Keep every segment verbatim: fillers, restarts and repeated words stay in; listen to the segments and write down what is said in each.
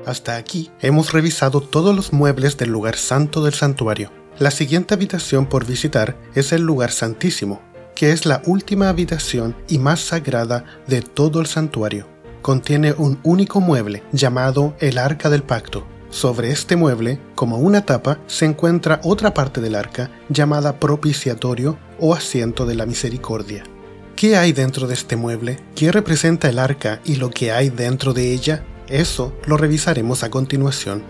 Hasta aquí hemos revisado todos los muebles del lugar santo del santuario. La siguiente habitación por visitar es el lugar santísimo, que es la última habitación y más sagrada de todo el santuario. Contiene un único mueble llamado el Arca del Pacto. Sobre este mueble, como una tapa, se encuentra otra parte del arca llamada propiciatorio o asiento de la misericordia. ¿Qué hay dentro de este mueble? ¿Qué representa el arca y lo que hay dentro de ella? Eso lo revisaremos a continuación.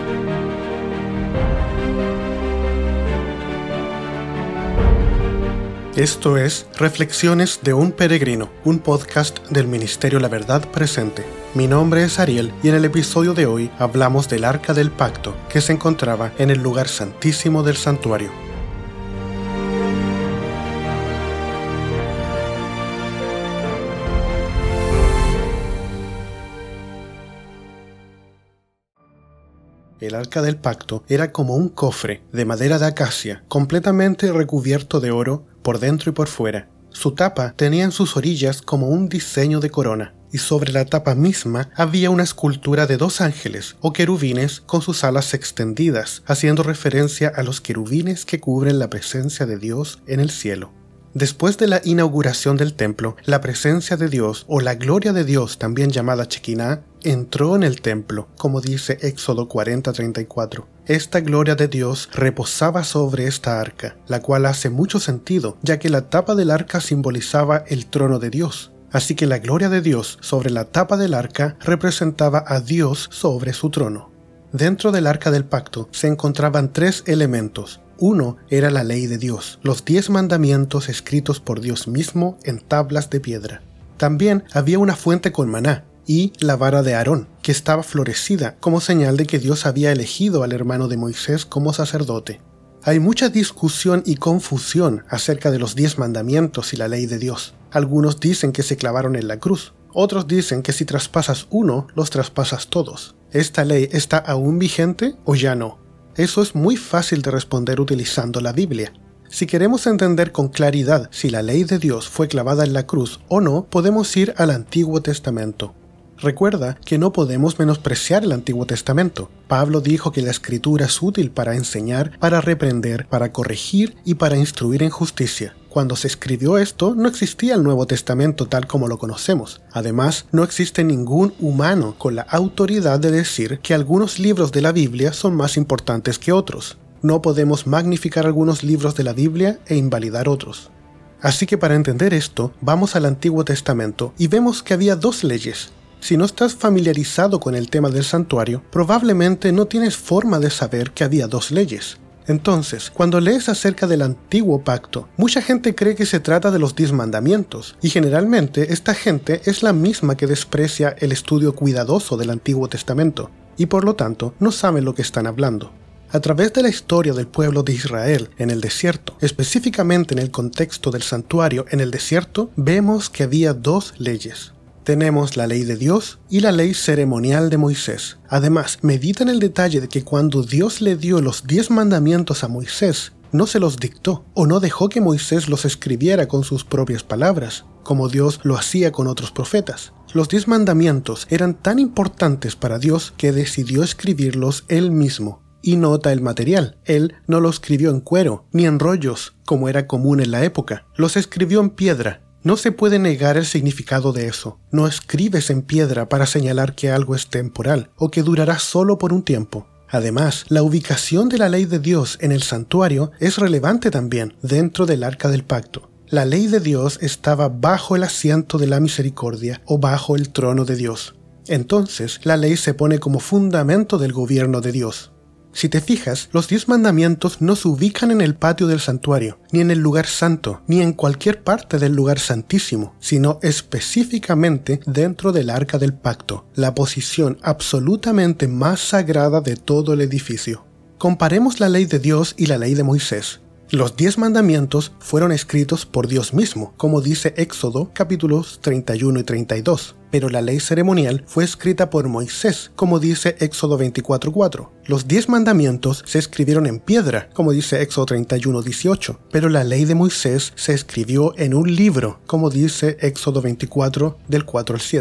Esto es Reflexiones de un Peregrino, un podcast del Ministerio La Verdad Presente. Mi nombre es Ariel y en el episodio de hoy hablamos del Arca del Pacto, que se encontraba en el lugar santísimo del santuario. El Arca del Pacto era como un cofre de madera de acacia, completamente recubierto de oro por dentro y por fuera. Su tapa tenía en sus orillas como un diseño de corona, y sobre la tapa misma había una escultura de dos ángeles o querubines con sus alas extendidas, haciendo referencia a los querubines que cubren la presencia de Dios en el cielo. Después de la inauguración del templo, la presencia de Dios, o la gloria de Dios, también llamada Shekinah, entró en el templo, como dice Éxodo cuarenta treinta y cuatro. Esta gloria de Dios reposaba sobre esta arca, la cual hace mucho sentido, ya que la tapa del arca simbolizaba el trono de Dios. Así que la gloria de Dios sobre la tapa del arca representaba a Dios sobre su trono. Dentro del Arca del Pacto se encontraban tres elementos. Uno era la ley de Dios, los diez mandamientos escritos por Dios mismo en tablas de piedra. También había una fuente con maná y la vara de Aarón, que estaba florecida como señal de que Dios había elegido al hermano de Moisés como sacerdote. Hay mucha discusión y confusión acerca de los diez mandamientos y la ley de Dios. Algunos dicen que se clavaron en la cruz, otros dicen que si traspasas uno, los traspasas todos. ¿Esta ley está aún vigente o ya no? Eso es muy fácil de responder utilizando la Biblia. Si queremos entender con claridad si la ley de Dios fue clavada en la cruz o no, podemos ir al Antiguo Testamento. Recuerda que no podemos menospreciar el Antiguo Testamento. Pablo dijo que la Escritura es útil para enseñar, para reprender, para corregir y para instruir en justicia. Cuando se escribió esto, no existía el Nuevo Testamento tal como lo conocemos. Además, no existe ningún humano con la autoridad de decir que algunos libros de la Biblia son más importantes que otros. No podemos magnificar algunos libros de la Biblia e invalidar otros. Así que para entender esto, vamos al Antiguo Testamento y vemos que había dos leyes. Si no estás familiarizado con el tema del santuario, probablemente no tienes forma de saber que había dos leyes. Entonces, cuando lees acerca del antiguo pacto, mucha gente cree que se trata de los diez mandamientos, y generalmente esta gente es la misma que desprecia el estudio cuidadoso del Antiguo Testamento, y por lo tanto no saben lo que están hablando. A través de la historia del pueblo de Israel en el desierto, específicamente en el contexto del santuario en el desierto, vemos que había dos leyes. Tenemos la ley de Dios y la ley ceremonial de Moisés. Además, medita en el detalle de que cuando Dios le dio los diez mandamientos a Moisés, no se los dictó o no dejó que Moisés los escribiera con sus propias palabras, como Dios lo hacía con otros profetas. Los diez mandamientos eran tan importantes para Dios que decidió escribirlos Él mismo. Y nota el material. Él no lo escribió en cuero, ni en rollos, como era común en la época. Los escribió en piedra. No se puede negar el significado de eso. No escribes en piedra para señalar que algo es temporal o que durará solo por un tiempo. Además, la ubicación de la ley de Dios en el santuario es relevante también dentro del Arca del Pacto. La ley de Dios estaba bajo el asiento de la misericordia o bajo el trono de Dios. Entonces, la ley se pone como fundamento del gobierno de Dios. Si te fijas, los diez mandamientos no se ubican en el patio del santuario, ni en el lugar santo, ni en cualquier parte del lugar santísimo, sino específicamente dentro del Arca del Pacto, la posición absolutamente más sagrada de todo el edificio. Comparemos la ley de Dios y la ley de Moisés. Los diez mandamientos fueron escritos por Dios mismo, como dice Éxodo capítulos treinta y uno y treinta y dos, pero la ley ceremonial fue escrita por Moisés, como dice Éxodo veinticuatro cuatro. Los diez mandamientos se escribieron en piedra, como dice Éxodo treinta y uno dieciocho, pero la ley de Moisés se escribió en un libro, como dice Éxodo veinticuatro del cuatro al siete.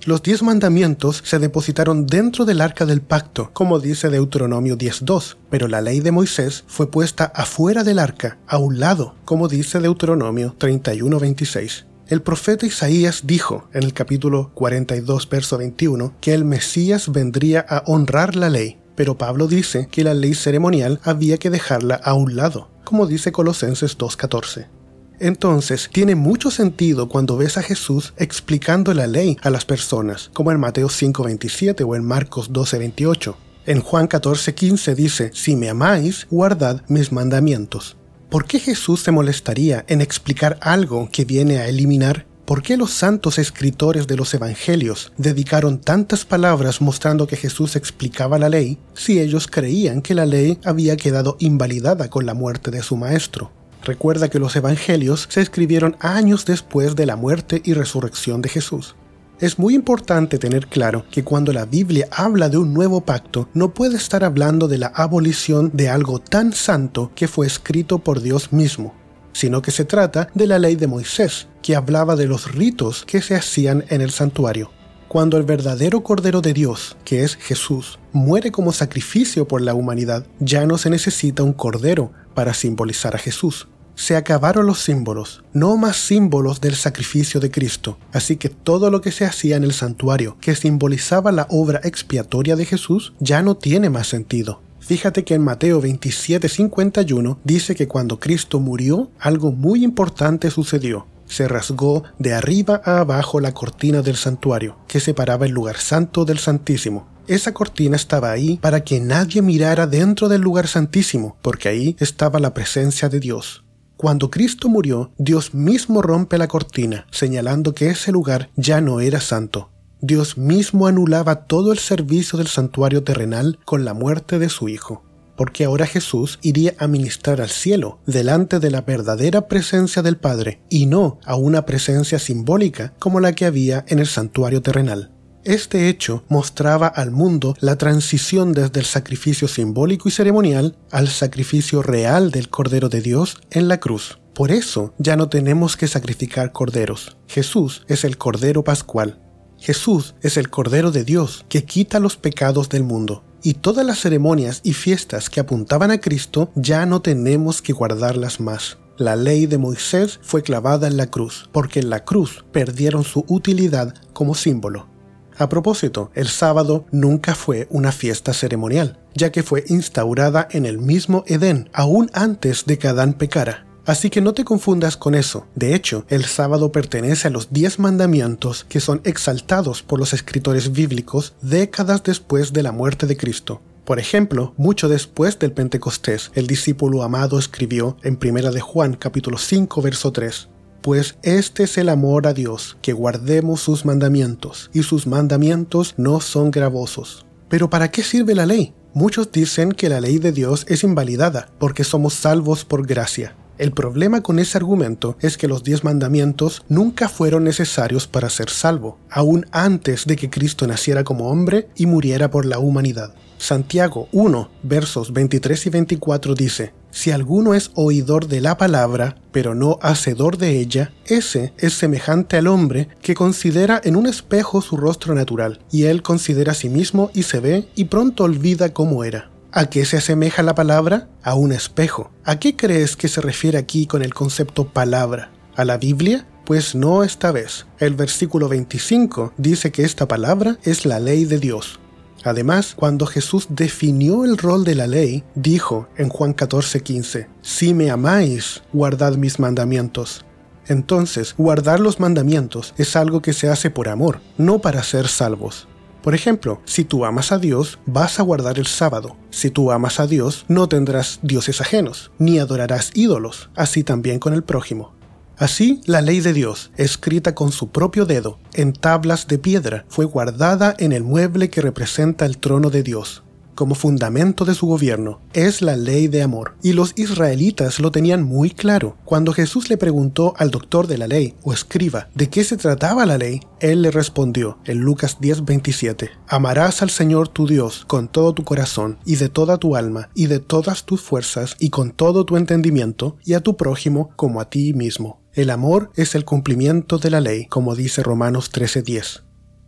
Los diez mandamientos se depositaron dentro del arca del pacto, como dice Deuteronomio diez dos, pero la ley de Moisés fue puesta afuera del arca, a un lado, como dice Deuteronomio treinta y uno veintiséis. El profeta Isaías dijo en el capítulo cuarenta y dos, verso veintiuno, que el Mesías vendría a honrar la ley, pero Pablo dice que la ley ceremonial había que dejarla a un lado, como dice Colosenses dos catorce. Entonces, tiene mucho sentido cuando ves a Jesús explicando la ley a las personas, como en Mateo cinco veintisiete o en Marcos doce veintiocho. En Juan catorce quince dice, si me amáis, guardad mis mandamientos. ¿Por qué Jesús se molestaría en explicar algo que viene a eliminar? ¿Por qué los santos escritores de los evangelios dedicaron tantas palabras mostrando que Jesús explicaba la ley si ellos creían que la ley había quedado invalidada con la muerte de su maestro? Recuerda que los evangelios se escribieron años después de la muerte y resurrección de Jesús. Es muy importante tener claro que cuando la Biblia habla de un nuevo pacto, no puede estar hablando de la abolición de algo tan santo que fue escrito por Dios mismo, sino que se trata de la ley de Moisés, que hablaba de los ritos que se hacían en el santuario. Cuando el verdadero Cordero de Dios, que es Jesús, muere como sacrificio por la humanidad, ya no se necesita un cordero para simbolizar a Jesús. Se acabaron los símbolos, no más símbolos del sacrificio de Cristo, así que todo lo que se hacía en el santuario, que simbolizaba la obra expiatoria de Jesús, ya no tiene más sentido. Fíjate que en Mateo veintisiete cincuenta y uno dice que cuando Cristo murió, algo muy importante sucedió. Se rasgó de arriba a abajo la cortina del santuario, que separaba el lugar santo del santísimo. Esa cortina estaba ahí para que nadie mirara dentro del lugar santísimo, porque ahí estaba la presencia de Dios. Cuando Cristo murió, Dios mismo rompe la cortina, señalando que ese lugar ya no era santo. Dios mismo anulaba todo el servicio del santuario terrenal con la muerte de su Hijo, porque ahora Jesús iría a ministrar al cielo, delante de la verdadera presencia del Padre, y no a una presencia simbólica como la que había en el santuario terrenal. Este hecho mostraba al mundo la transición desde el sacrificio simbólico y ceremonial al sacrificio real del Cordero de Dios en la cruz. Por eso ya no tenemos que sacrificar corderos. Jesús es el Cordero Pascual. Jesús es el Cordero de Dios que quita los pecados del mundo. Y todas las ceremonias y fiestas que apuntaban a Cristo ya no tenemos que guardarlas más. La ley de Moisés fue clavada en la cruz, porque en la cruz perdieron su utilidad como símbolo. A propósito, el sábado nunca fue una fiesta ceremonial, ya que fue instaurada en el mismo Edén, aún antes de que Adán pecara. Así que no te confundas con eso. De hecho, el sábado pertenece a los diez mandamientos que son exaltados por los escritores bíblicos décadas después de la muerte de Cristo. Por ejemplo, mucho después del Pentecostés, el discípulo amado escribió en Primera de Juan, capítulo cinco, verso tres, pues este es el amor a Dios, que guardemos sus mandamientos, y sus mandamientos no son gravosos. ¿Pero para qué sirve la ley? Muchos dicen que la ley de Dios es invalidada, porque somos salvos por gracia. El problema con ese argumento es que los diez mandamientos nunca fueron necesarios para ser salvo, aún antes de que Cristo naciera como hombre y muriera por la humanidad. Santiago uno, versos veintitrés y veinticuatro dice, si alguno es oidor de la palabra, pero no hacedor de ella, ese es semejante al hombre que considera en un espejo su rostro natural, y él considera a sí mismo y se ve, y pronto olvida cómo era. ¿A qué se asemeja la palabra? A un espejo. ¿A qué crees que se refiere aquí con el concepto palabra? ¿A la Biblia? Pues no esta vez. El versículo veinticinco dice que esta palabra es la ley de Dios. Además, cuando Jesús definió el rol de la ley, dijo en Juan catorce quince, si me amáis, guardad mis mandamientos. Entonces, guardar los mandamientos es algo que se hace por amor, no para ser salvos. Por ejemplo, si tú amas a Dios, vas a guardar el sábado. Si tú amas a Dios, no tendrás dioses ajenos, ni adorarás ídolos, así también con el prójimo. Así, la ley de Dios, escrita con su propio dedo, en tablas de piedra, fue guardada en el mueble que representa el trono de Dios. Como fundamento de su gobierno, es la ley de amor. Y los israelitas lo tenían muy claro. Cuando Jesús le preguntó al doctor de la ley, o escriba, de qué se trataba la ley, él le respondió, en Lucas diez veintisiete, amarás al Señor tu Dios con todo tu corazón, y de toda tu alma, y de todas tus fuerzas, y con todo tu entendimiento, y a tu prójimo como a ti mismo. El amor es el cumplimiento de la ley, como dice Romanos trece diez.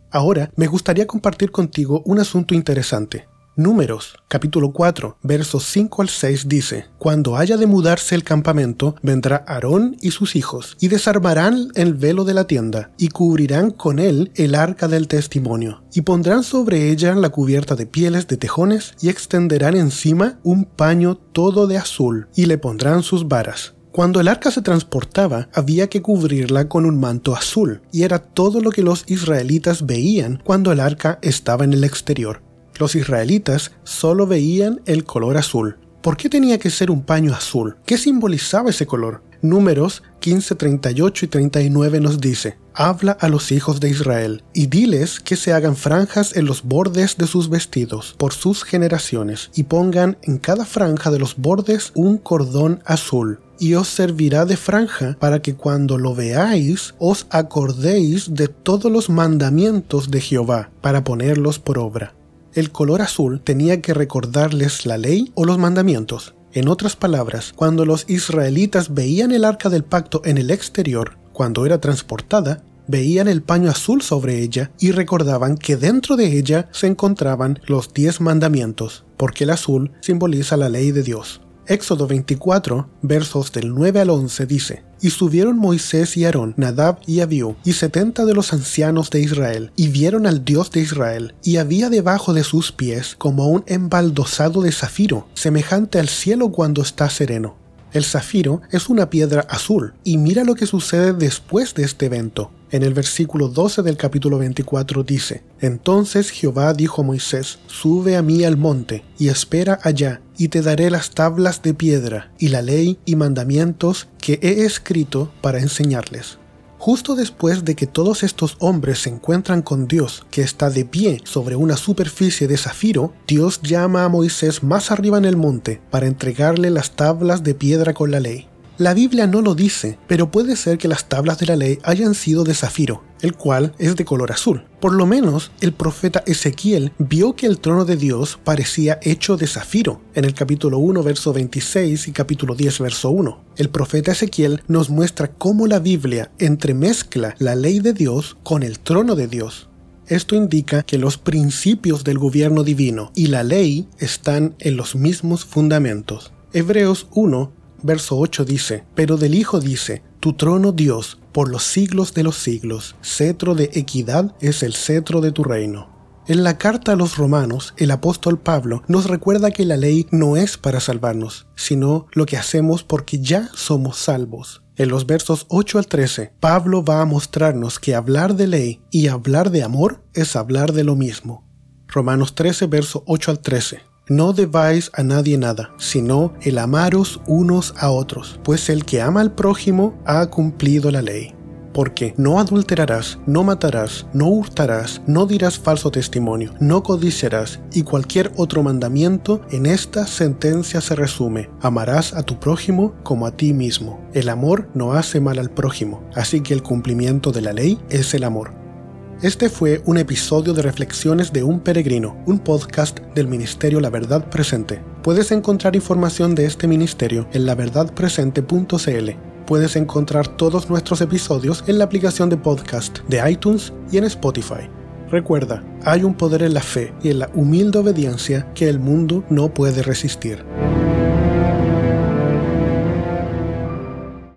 Ahora me gustaría compartir contigo un asunto interesante. Números, capítulo cuatro, versos cinco al seis dice: Cuando haya de mudarse el campamento, vendrá Aarón y sus hijos, y desarmarán el velo de la tienda, y cubrirán con él el arca del testimonio, y pondrán sobre ella la cubierta de pieles de tejones, y extenderán encima un paño todo de azul, y le pondrán sus varas. Cuando el arca se transportaba, había que cubrirla con un manto azul, y era todo lo que los israelitas veían cuando el arca estaba en el exterior. Los israelitas solo veían el color azul. ¿Por qué tenía que ser un paño azul? ¿Qué simbolizaba ese color? Números quince, treinta y ocho y treinta y nueve nos dice: Habla a los hijos de Israel, y diles que se hagan franjas en los bordes de sus vestidos, por sus generaciones, y pongan en cada franja de los bordes un cordón azul. Y os servirá de franja para que cuando lo veáis os acordéis de todos los mandamientos de Jehová, para ponerlos por obra. El color azul tenía que recordarles la ley o los mandamientos. En otras palabras, cuando los israelitas veían el arca del pacto en el exterior, cuando era transportada, veían el paño azul sobre ella y recordaban que dentro de ella se encontraban los diez mandamientos, porque el azul simboliza la ley de Dios. Éxodo veinticuatro, versos del nueve al once dice: Y subieron Moisés y Aarón, Nadab y Abiú, y setenta de los ancianos de Israel, y vieron al Dios de Israel, y había debajo de sus pies como un embaldosado de zafiro, semejante al cielo cuando está sereno. El zafiro es una piedra azul, y mira lo que sucede después de este evento. En el versículo doce del capítulo veinticuatro dice: Entonces Jehová dijo a Moisés: Sube a mí al monte, y espera allá, y te daré las tablas de piedra, y la ley y mandamientos que he escrito para enseñarles. Justo después de que todos estos hombres se encuentran con Dios, que está de pie sobre una superficie de zafiro, Dios llama a Moisés más arriba en el monte para entregarle las tablas de piedra con la ley. La Biblia no lo dice, pero puede ser que las tablas de la ley hayan sido de zafiro, el cual es de color azul. Por lo menos, el profeta Ezequiel vio que el trono de Dios parecía hecho de zafiro, en el capítulo uno, verso veintiséis y capítulo diez, verso uno. El profeta Ezequiel nos muestra cómo la Biblia entremezcla la ley de Dios con el trono de Dios. Esto indica que los principios del gobierno divino y la ley están en los mismos fundamentos. Hebreos uno, verso ocho dice: Pero del Hijo dice: Tu trono, Dios, por los siglos de los siglos, cetro de equidad es el cetro de tu reino. En la carta a los romanos, el apóstol Pablo nos recuerda que la ley no es para salvarnos, sino lo que hacemos porque ya somos salvos. En los versos ocho al trece, Pablo va a mostrarnos que hablar de ley y hablar de amor es hablar de lo mismo. Romanos trece, verso ocho al trece. No debáis a nadie nada, sino el amaros unos a otros, pues el que ama al prójimo ha cumplido la ley. Porque no adulterarás, no matarás, no hurtarás, no dirás falso testimonio, no codiciarás, y cualquier otro mandamiento en esta sentencia se resume: amarás a tu prójimo como a ti mismo. El amor no hace mal al prójimo, así que el cumplimiento de la ley es el amor. Este fue un episodio de Reflexiones de un Peregrino, un podcast del Ministerio La Verdad Presente. Puedes encontrar información de este ministerio en la verdad presente punto c l. Puedes encontrar todos nuestros episodios en la aplicación de podcast de iTunes y en Spotify. Recuerda, hay un poder en la fe y en la humilde obediencia que el mundo no puede resistir.